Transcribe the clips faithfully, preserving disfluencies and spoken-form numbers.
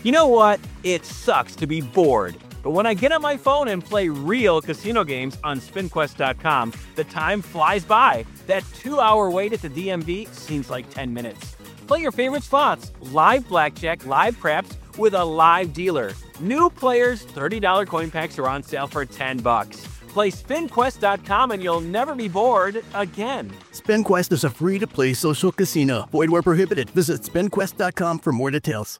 You know what? It sucks to be bored. But when I get on my phone and play real casino games on spin quest dot com, the time flies by. That two-hour wait at the D M V seems like ten minutes. Play your favorite slots, live blackjack, live craps, with a live dealer. New players, thirty dollars coin packs are on sale for ten bucks. Play spin quest dot com and you'll never be bored again. SpinQuest is a free-to-play social casino. Void where prohibited. Visit spin quest dot com for more details.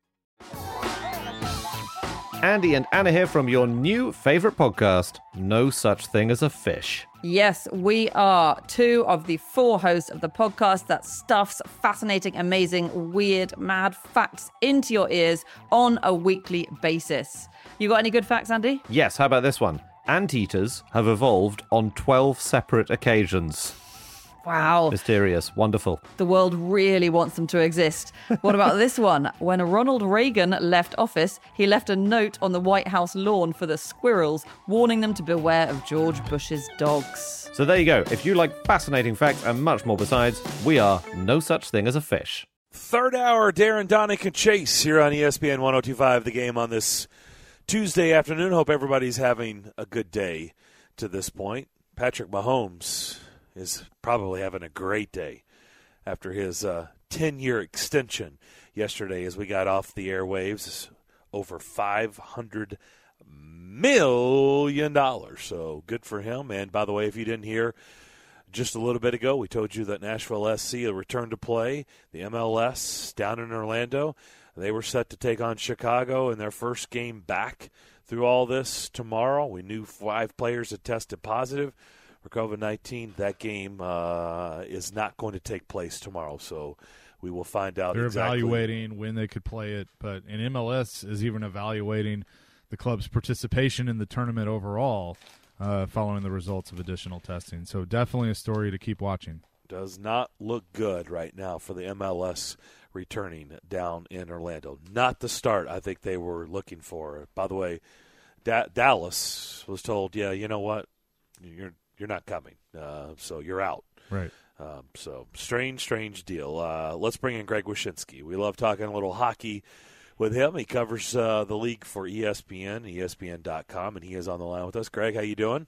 Andy and Anna here from your new favorite podcast, No Such Thing as a Fish. Yes, we are two of the four hosts of the podcast that stuffs fascinating, amazing, weird, mad facts into your ears on a weekly basis. You got any good facts, Andy? Yes, how about this one? Anteaters have evolved on twelve separate occasions. Wow. Mysterious. Wonderful. The world really wants them to exist. What about this one? When Ronald Reagan left office, he left a note on the White House lawn for the squirrels, warning them to beware of George Bush's dogs. So there you go. If you like fascinating facts and much more besides, we are No Such Thing as a Fish. Third hour, Darren, Donick, and Chase here on E S P N one oh two point five, The Game on this Tuesday afternoon. Hope everybody's having a good day to this point. Patrick Mahomes is probably having a great day after his uh, ten-year extension yesterday as we got off the airwaves. Over five hundred million dollars. So good for him. And by the way, if you didn't hear just a little bit ago, we told you that Nashville S C will return to play the M L S down in Orlando. They were set to take on Chicago in their first game back through all this tomorrow. We knew five players had tested positive for covid nineteen. That game uh, is not going to take place tomorrow, so we will find out. They're exactly. evaluating when they could play it, but and M L S is even evaluating the club's participation in the tournament overall uh, following the results of additional testing. So definitely a story to keep watching. Does not look good right now for the M L S returning down in Orlando. Not the start I think they were looking for. By the way, da- Dallas was told, yeah, you know what, you're You're not coming, uh, so you're out. Right. Um, so strange, strange deal. Uh, let's bring in Greg Wyshynski. We love talking a little hockey with him. He covers uh, the league for E S P N, E S P N dot com, and he is on the line with us. Greg, how you doing?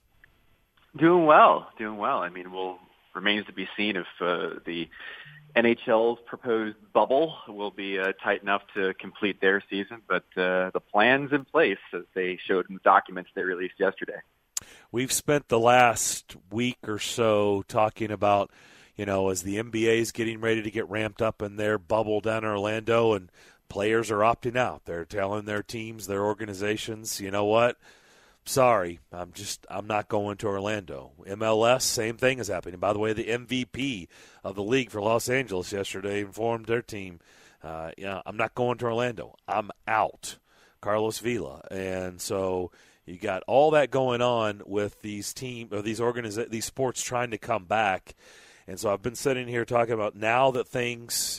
Doing well, doing well. I mean, well, remains to be seen if uh, the N H L's proposed bubble will be uh, tight enough to complete their season, but uh, the plan's in place, as they showed in the documents they released yesterday. We've spent the last week or so talking about, you know, as the N B A is getting ready to get ramped up in their bubble down in Orlando and players are opting out. They're telling their teams, their organizations, you know what, sorry, I'm just I'm not going to Orlando. M L S, same thing is happening. By the way, the M V P of the league for Los Angeles yesterday informed their team, uh, you know, I'm not going to Orlando. I'm out. Carlos Vela. And so you got all that going on with these team or these organiza- these sports trying to come back. And so I've been sitting here talking about now that things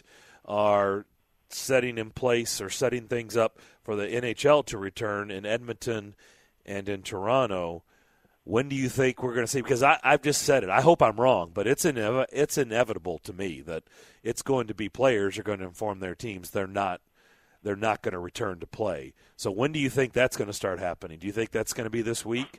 are setting in place or setting things up for the N H L to return in Edmonton and in Toronto. When do you think we're going to see? Because I, I've just said it. I hope I'm wrong, but it's inev- it's inevitable to me that it's going to be players are going to inform their teams they're not they're not going to return to play. So when do you think that's going to start happening? Do you think that's going to be this week?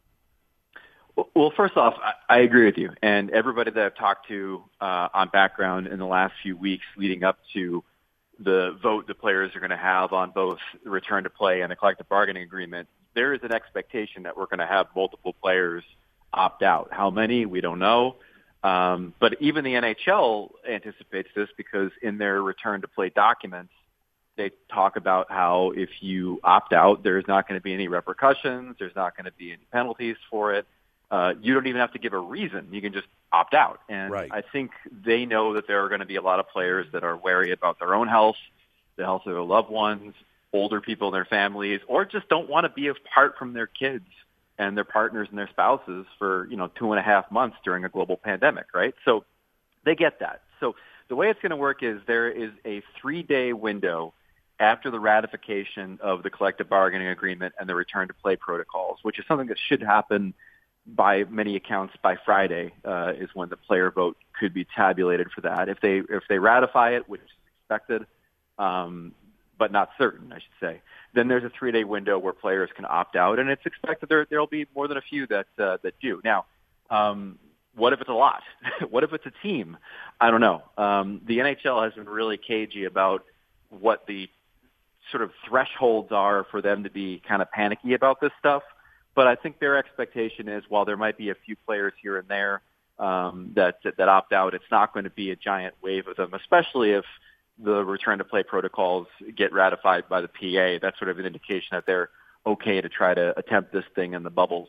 Well, first off, I agree with you. And everybody that I've talked to uh, on background in the last few weeks leading up to the vote the players are going to have on both the return to play and the collective bargaining agreement, there is an expectation that we're going to have multiple players opt out. How many, we don't know. Um, but even the N H L anticipates this because in their return to play documents, they talk about how if you opt out, there's not going to be any repercussions. There's not going to be any penalties for it. Uh, you don't even have to give a reason. You can just opt out. And right. I think they know that there are going to be a lot of players that are wary about their own health, the health of their loved ones, older people in their families, or just don't want to be apart from their kids and their partners and their spouses for, you know, two and a half months during a global pandemic, right? So they get that. So the way it's going to work is there is a three-day window after the ratification of the collective bargaining agreement and the return to play protocols, which is something that should happen by many accounts by Friday, uh, is when the player vote could be tabulated for that. If they if they ratify it, which is expected, um, but not certain, I should say. Then there's a three-day window where players can opt out, and it's expected there there'll be more than a few that uh, that do. Now, um, what if it's a lot? What if it's a team? I don't know. Um, the N H L has been really cagey about what the sort of thresholds are for them to be kind of panicky about this stuff. But I think their expectation is, while there might be a few players here and there um, that, that that opt out, it's not going to be a giant wave of them, especially if the return to play protocols get ratified by the P A. That's sort of an indication that they're okay to try to attempt this thing in the bubbles.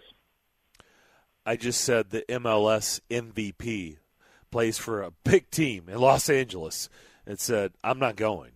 I just said the M L S M V P plays for a big team in Los Angeles and said, I'm not going.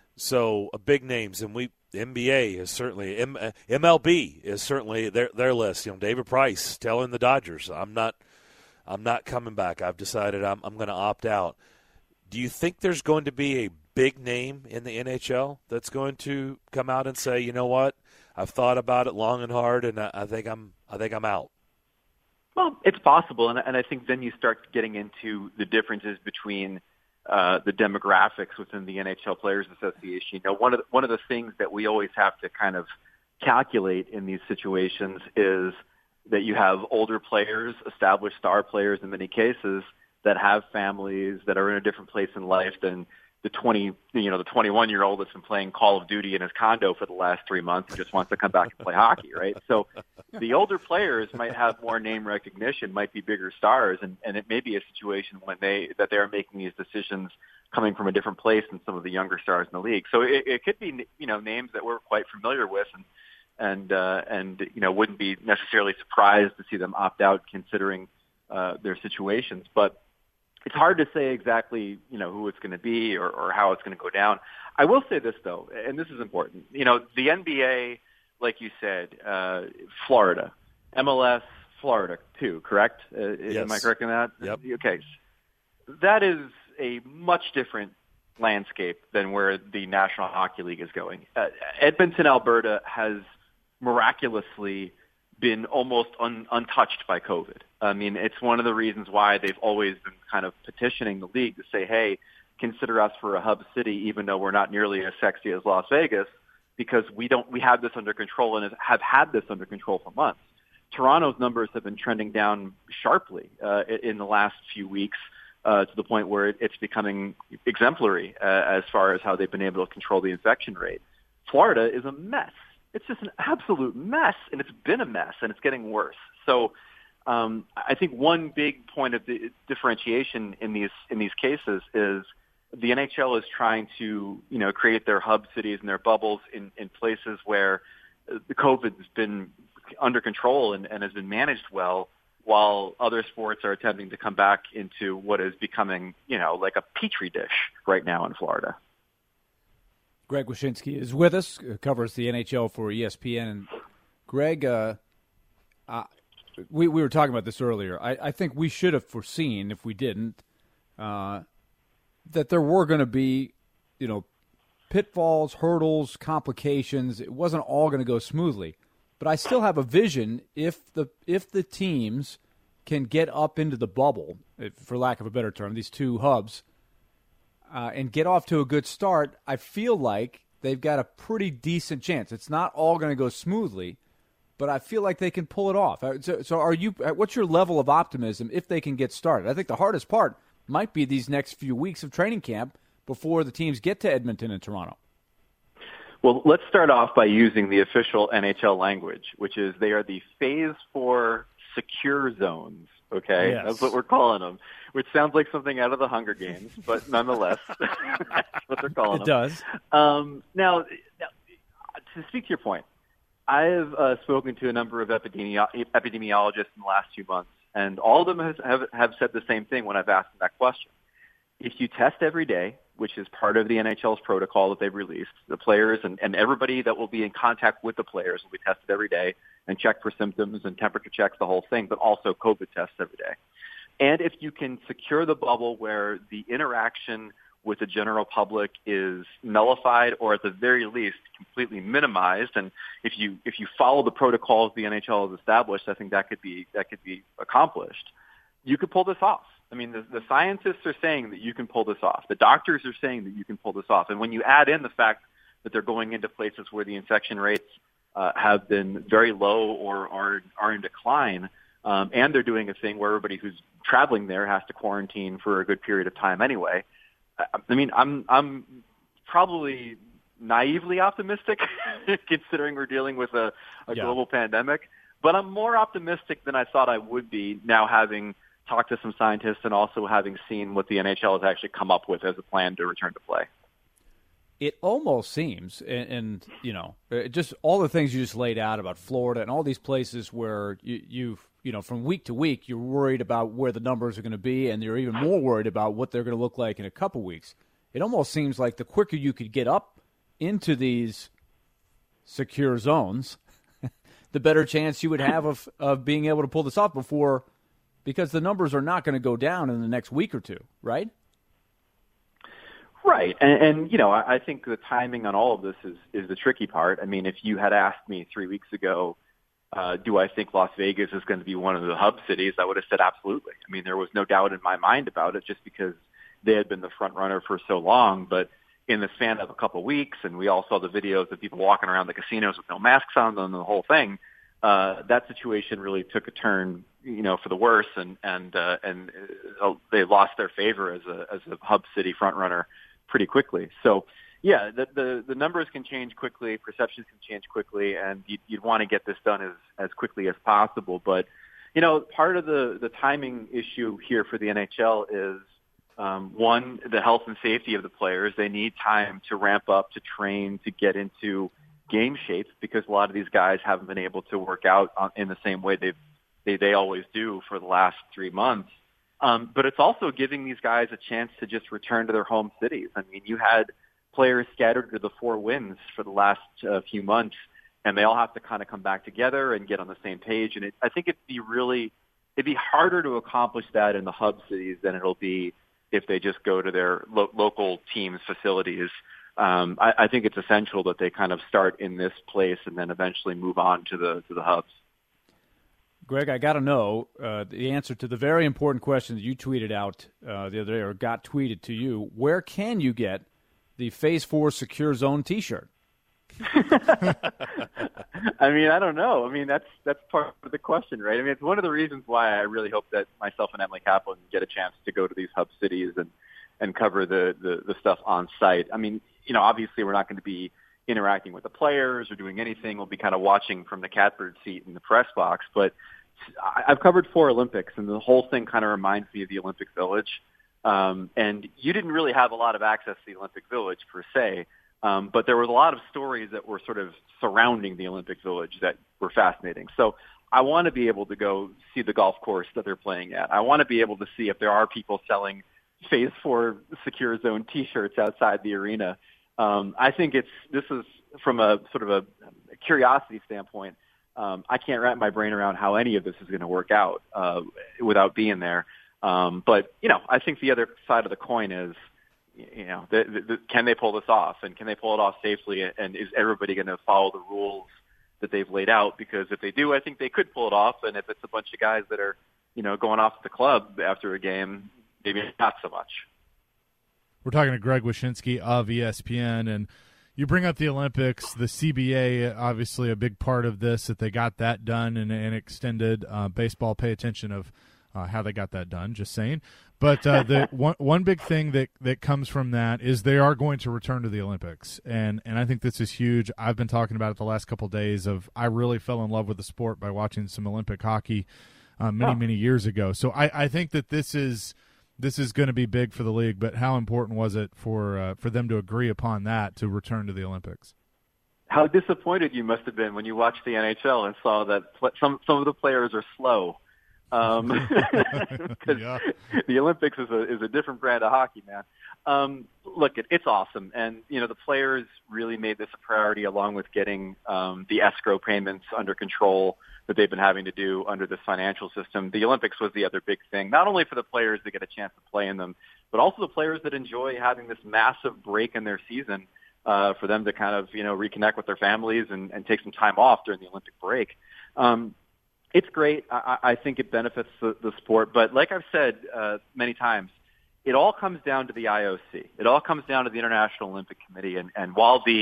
So uh, big names, and we N B A is certainly M, uh, M L B is certainly their their list. You know, David Price telling the Dodgers, I'm not I'm not coming back. I've decided I'm I'm going to opt out. Do you think there's going to be a big name in the N H L that's going to come out and say, you know what, I've thought about it long and hard, and I, I think I'm I think I'm out? Well, it's possible, and, and I think then you start getting into the differences between uh, the demographics within the N H L Players Association. You know, one of the, one of the things that we always have to kind of calculate in these situations is that you have older players, established star players in many cases, that have families that are in a different place in life than the twenty, you know, the twenty-one-year-old that's been playing Call of Duty in his condo for the last three months and just wants to come back and play hockey, right? So the older players might have more name recognition, might be bigger stars, and, and it may be a situation when they that they're making these decisions coming from a different place than some of the younger stars in the league. So it, it could be, you know, names that we're quite familiar with, and and uh, and you know wouldn't be necessarily surprised to see them opt out considering uh, their situations, but it's hard to say exactly, you know, who it's going to be or, or how it's going to go down. I will say this, though, and this is important. You know, the N B A, like you said, uh, Florida, M L S, Florida, too, correct? Uh, yes. Am I correct in that? Yep. Okay. That is a much different landscape than where the National Hockey League is going. Uh, Edmonton, Alberta has miraculously been almost un, untouched by COVID. I mean, it's one of the reasons why they've always been kind of petitioning the league to say, hey, consider us for a hub city, even though we're not nearly as sexy as Las Vegas, because we don't, we have this under control and have had this under control for months. Toronto's numbers have been trending down sharply uh, in the last few weeks uh, to the point where it, it's becoming exemplary uh, as far as how they've been able to control the infection rate. Florida is a mess. It's just an absolute mess, and it's been a mess, and it's getting worse. So um, I think one big point of the differentiation in these in these cases is the N H L is trying to, you know, create their hub cities and their bubbles in, in places where the COVID's been under control and, and has been managed well, while other sports are attempting to come back into what is becoming, you know, like a petri dish right now in Florida. Greg Wyshynski is with us, covers the N H L for E S P N. And Greg, uh, uh, we we were talking about this earlier. I, I think we should have foreseen, if we didn't, uh, that there were going to be, you know, pitfalls, hurdles, complications. It wasn't all going to go smoothly. But I still have a vision if the if the teams can get up into the bubble, for lack of a better term, these two hubs, Uh, and get off to a good start, I feel like they've got a pretty decent chance. It's not all going to go smoothly, but I feel like they can pull it off. So, so are you? What's your level of optimism if they can get started? I think the hardest part might be these next few weeks of training camp before the teams get to Edmonton and Toronto. Well, let's start off by using the official N H L language, which is they are the Phase four secure zones. Okay, yes. That's what we're calling them, which sounds like something out of the Hunger Games, but nonetheless, that's what they're calling it them. It does. Um, now, now, to speak to your point, I've uh, spoken to a number of epidemi- epidemiologists in the last few months, and all of them has, have, have said the same thing when I've asked them that question. If you test every day, which is part of the N H L's protocol that they've released, the players and, and everybody that will be in contact with the players will be tested every day and checked for symptoms and temperature checks, the whole thing, but also COVID tests every day. And if you can secure the bubble where the interaction with the general public is nullified or at the very least completely minimized, and if you if you follow the protocols the N H L has established, I think that could be that could be accomplished. You could pull this off. I mean, the, the scientists are saying that you can pull this off. The doctors are saying that you can pull this off. And when you add in the fact that they're going into places where the infection rates uh, have been very low or are, are in decline. Um, and they're doing a thing where everybody who's traveling there has to quarantine for a good period of time anyway. I, I mean, I'm, I'm probably naively optimistic considering we're dealing with a, a yeah. global pandemic, but I'm more optimistic than I thought I would be now, having talked to some scientists and also having seen what the N H L has actually come up with as a plan to return to play. It almost seems, and, and you know, just all the things you just laid out about Florida and all these places where you, you've, you know, from week to week, you're worried about where the numbers are going to be, and you're even more worried about what they're going to look like in a couple weeks. It almost seems like the quicker you could get up into these secure zones, the better chance you would have of, of being able to pull this off before, because the numbers are not going to go down in the next week or two, right? Right. And, and you know, I, I think the timing on all of this is, is the tricky part. I mean, if you had asked me three weeks ago, uh, do I think Las Vegas is going to be one of the hub cities, I would have said absolutely. I mean, there was no doubt in my mind about it just because they had been the front runner for so long. But in the span of a couple of weeks, and we all saw the videos of people walking around the casinos with no masks on and the whole thing, uh, that situation really took a turn, you know, for the worse, and and uh, and uh, they lost their favor as a as a hub city front runner pretty quickly. So, yeah, the, the the numbers can change quickly, perceptions can change quickly, and you'd, you'd want to get this done as as quickly as possible. But, you know, part of the the timing issue here for the N H L is um, one, the health and safety of the players. They need time to ramp up, to train, to get into game shape, because a lot of these guys haven't been able to work out on, in the same way they've they they always do for the last three months. Um, but it's also giving these guys a chance to just return to their home cities. I mean, you had players scattered to the four winds for the last uh, few months, and they all have to kind of come back together and get on the same page. And it, I think it'd be really, it'd be harder to accomplish that in the hub cities than it'll be if they just go to their lo- local teams' facilities. Um, I, I think it's essential that they kind of start in this place and then eventually move on to the to the hubs. Greg, I got to know uh, the answer to the very important question that you tweeted out uh, the other day, or got tweeted to you. Where can you get the Phase four Secure Zone T-shirt? I mean, I don't know. I mean, that's that's part of the question, right? I mean, it's one of the reasons why I really hope that myself and Emily Kaplan get a chance to go to these hub cities and, and cover the, the, the stuff on site. I mean, you know, obviously we're not going to be interacting with the players or doing anything. We'll be kind of watching from the catbird seat in the press box. But I've covered four Olympics, and the whole thing kind of reminds me of the Olympic Village. Um, and you didn't really have a lot of access to the Olympic Village per se, um, but there was a lot of stories that were sort of surrounding the Olympic Village that were fascinating. So I want to be able to go see the golf course that they're playing at. I want to be able to see if there are people selling Phase four Secure Zone T-shirts outside the arena. Um, I think it's this is from a sort of a curiosity standpoint. Um, I can't wrap my brain around how any of this is going to work out uh, without being there. Um, but you know, I think the other side of the coin is, you know, the, the, the, can they pull this off, and can they pull it off safely? And is everybody going to follow the rules that they've laid out? Because if they do, I think they could pull it off. And if it's a bunch of guys that are, you know, going off to the club after a game, maybe not so much. We're talking to Greg Wyshynski of E S P N, and you bring up the Olympics, the C B A, obviously a big part of this, that they got that done and, and extended. Uh, baseball, pay attention of uh, how they got that done, just saying. But uh, the one one big thing that, that comes from that is they are going to return to the Olympics, and, and I think this is huge. I've been talking about it the last couple of days of I really fell in love with the sport by watching some Olympic hockey uh, many, oh. many years ago. So I, I think that this is – This is going to be big for the league, but how important was it for uh, for them to agree upon that to return to the Olympics? How disappointed you must have been when you watched the N H L and saw that some some of the players are slow. Um, yeah. The Olympics is a is a different brand of hockey, man. Um, look, it, it's awesome, and you know the players really made this a priority, along with getting um, the escrow payments under control that they've been having to do under this financial system. The Olympics was the other big thing, not only for the players to get a chance to play in them, but also the players that enjoy having this massive break in their season uh, for them to kind of, you know, reconnect with their families and, and take some time off during the Olympic break. Um, it's great. I, I think it benefits the, the sport. But like I've said uh, many times, it all comes down to the I O C. It all comes down to the International Olympic Committee. And, and while the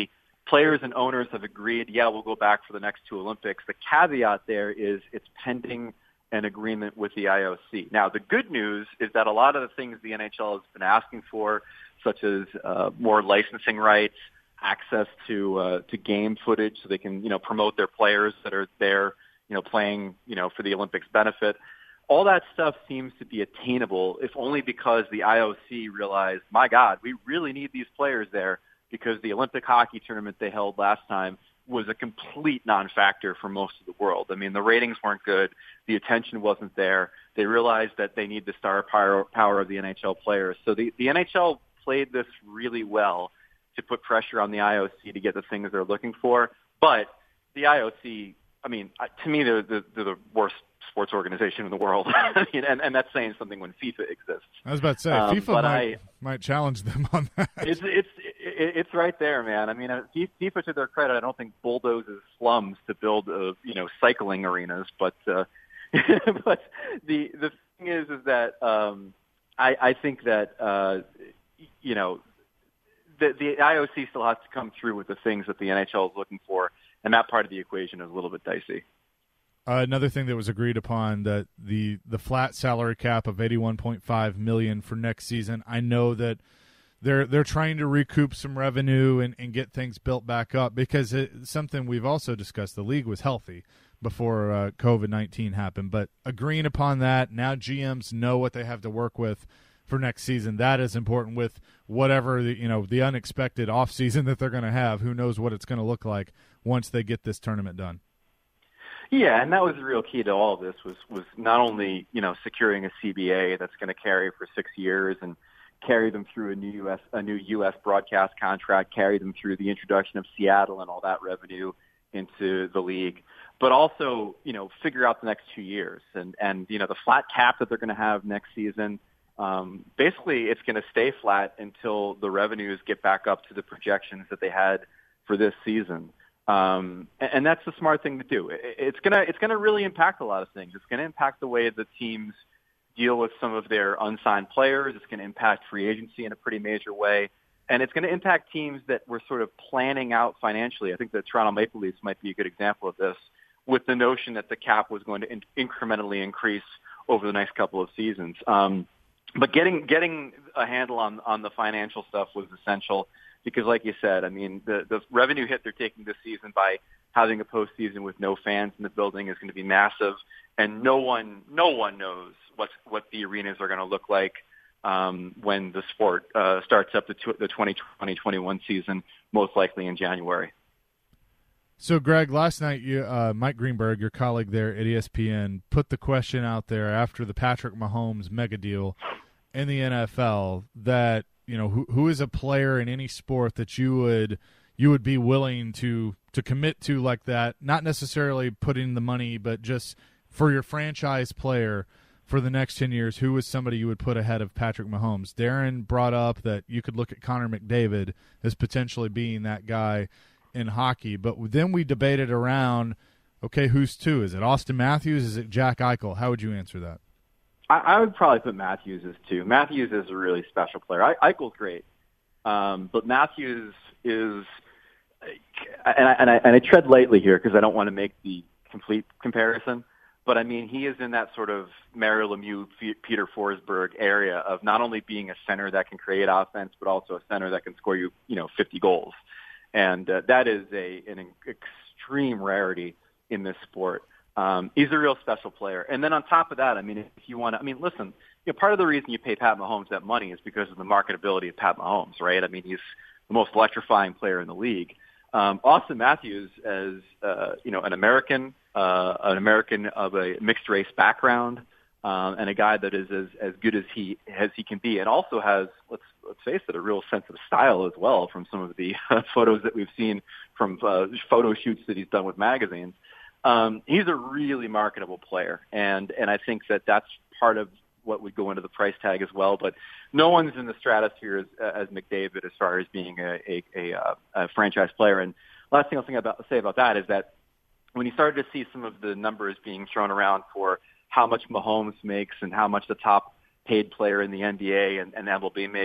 players and owners have agreed, yeah, we'll go back for the next two Olympics. The caveat there is it's pending an agreement with the I O C. Now, the good news is that a lot of the things the N H L has been asking for, such as uh, more licensing rights, access to uh, to game footage so they can, you know, promote their players that are there, you know, playing, you know, for the Olympics benefit. All that stuff seems to be attainable, if only because the I O C realized, my God, we really need these players there, because the Olympic hockey tournament they held last time was a complete non-factor for most of the world. I mean, the ratings weren't good. The attention wasn't there. They realized that they need the star power, power of the N H L players. So the, the N H L played this really well to put pressure on the I O C to get the things they're looking for. But the I O C, I mean, to me, they're the, they're the worst sports organization in the world. I mean, and, and that's saying something when FIFA exists. I was about to say, um, FIFA might, I, might challenge them on that. It's it's it's right there, man. I mean, FIFA, to their credit, I don't think bulldozes slums to build, uh, you know, cycling arenas. But uh, but the the thing is, is that um, I, I think that uh, you know the the I O C still has to come through with the things that the N H L is looking for, and that part of the equation is a little bit dicey. Uh, another thing that was agreed upon, that the the flat salary cap of eighty-one point five million dollars for next season. I know that they're they're trying to recoup some revenue and, and get things built back up, because it's something we've also discussed. The league was healthy before uh, COVID nineteen happened, but agreeing upon that, now G Ms know what they have to work with for next season. That is important, with whatever the, you know, the unexpected off season that they're going to have. Who knows what it's going to look like once they get this tournament done. Yeah, and that was the real key to all of this, was was not only, you know, securing a C B A that's going to carry for six years and carry them through a new U S a new U S broadcast contract, carry them through the introduction of Seattle and all that revenue into the league, but also, you know, figure out the next two years and and you know the flat cap that they're going to have next season. Um, basically, it's going to stay flat until the revenues get back up to the projections that they had for this season. Um, and that's the smart thing to do. It's gonna it's gonna really impact a lot of things. It's gonna impact the way the teams deal with some of their unsigned players. It's gonna impact free agency in a pretty major way, and it's gonna impact teams that were sort of planning out financially. I think the Toronto Maple Leafs might be a good example of this, with the notion that the cap was going to in- incrementally increase over the next couple of seasons. Um, but getting getting a handle on on the financial stuff was essential. Because, like you said, I mean, the, the revenue hit they're taking this season by having a postseason with no fans in the building is going to be massive, and no one, no one knows what what the arenas are going to look like um, when the sport uh, starts up the, the twenty twenty twenty-one season, most likely in January. So, Greg, last night, you, uh, Mike Greenberg, your colleague there at E S P N, put the question out there after the Patrick Mahomes mega deal in the N F L that, you know, who who is a player in any sport that you would you would be willing to to commit to like that, not necessarily putting the money, but just for your franchise player for the next ten years, who is somebody you would put ahead of Patrick Mahomes? Darren brought up that you could look at Connor McDavid as potentially being that guy in hockey, but then we debated around, okay, who's two? Is it Austin Matthews? Is it Jack Eichel? How would you answer that? I would probably put Matthews as two. Matthews is a really special player. I, Eichel's great, um, but Matthews is, and I, and I, and I tread lightly here because I don't want to make the complete comparison, but I mean, he is in that sort of Mario Lemieux, Peter Forsberg area of not only being a center that can create offense, but also a center that can score you, you know, fifty goals. And uh, that is a an extreme rarity in this sport. Um, he's a real special player. And then on top of that, I mean, if you want to, I mean, listen, you know, part of the reason you pay Pat Mahomes that money is because of the marketability of Pat Mahomes, right? I mean, he's the most electrifying player in the league. Um, Austin Matthews, as, uh, you know, an American, uh, an American of a mixed race background, um, and a guy that is as, as good as he, as he can be, and also has, let's, let's face it, a real sense of style as well from some of the uh, photos that we've seen from uh, photo shoots that he's done with magazines. Um, he's a really marketable player, and, and I think that that's part of what would go into the price tag as well. But no one's in the stratosphere as, as McDavid as far as being a, a, a, a franchise player. And last thing I'll think about, say about that is that when you started to see some of the numbers being thrown around for how much Mahomes makes and how much the top paid player in the N B A and, and M L B makes,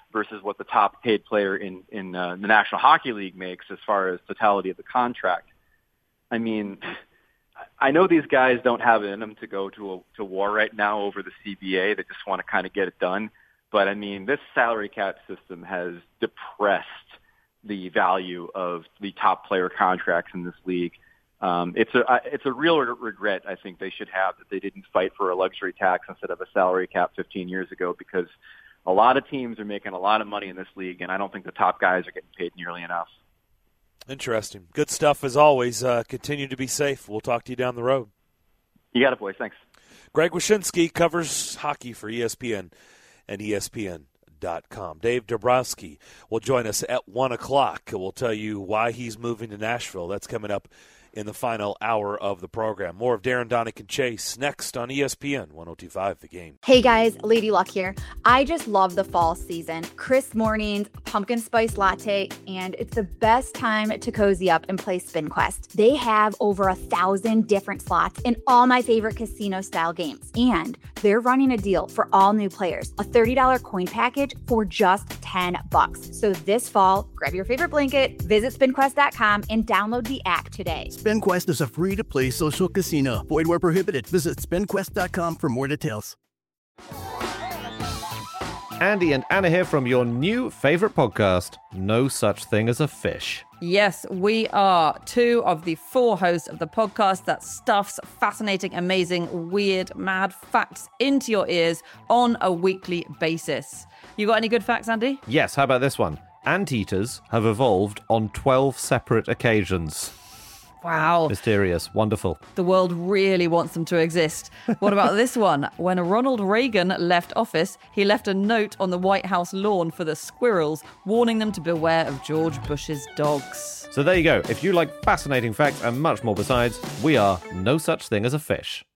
versus what the top paid player in, in uh, the National Hockey League makes as far as totality of the contract. I mean, I know these guys don't have it in them to go to a, to war right now over the C B A. They just want to kind of get it done. But, I mean, this salary cap system has depressed the value of the top player contracts in this league. Um, it's a it's a real regret I think they should have that they didn't fight for a luxury tax instead of a salary cap fifteen years ago, because a lot of teams are making a lot of money in this league, and I don't think the top guys are getting paid nearly enough. Interesting. Good stuff as always. Uh, continue to be safe. We'll talk to you down the road. You got it, boys. Thanks. Greg Wyshynski covers hockey for E S P N and E S P N dot com. Dave Dombrowski will join us at one o'clock. We'll tell you why he's moving to Nashville. That's coming up in the final hour of the program. More of Darren Donick and Chase next on E S P N one oh two point five The Game. Hey guys, Lady Luck here. I just love the fall season. Crisp mornings, pumpkin spice latte, and it's the best time to cozy up and play Spin Quest. They have over a thousand different slots in all my favorite casino style games. And they're running a deal for all new players, a thirty dollars coin package for just ten bucks. So this fall, grab your favorite blanket, visit spin quest dot com, and download the app today. SpinQuest is a free-to-play social casino. Void where prohibited. Visit spin quest dot com for more details. Andy and Anna here from your new favorite podcast, No Such Thing as a Fish. Yes, we are two of the four hosts of the podcast that stuffs fascinating, amazing, weird, mad facts into your ears on a weekly basis. You got any good facts, Andy? Yes, how about this one? Anteaters have evolved on twelve separate occasions. Wow. Mysterious. Wonderful. The world really wants them to exist. What about this one? When Ronald Reagan left office, he left a note on the White House lawn for the squirrels, warning them to beware of George Bush's dogs. So there you go. If you like fascinating facts and much more besides, we are No Such Thing as a Fish.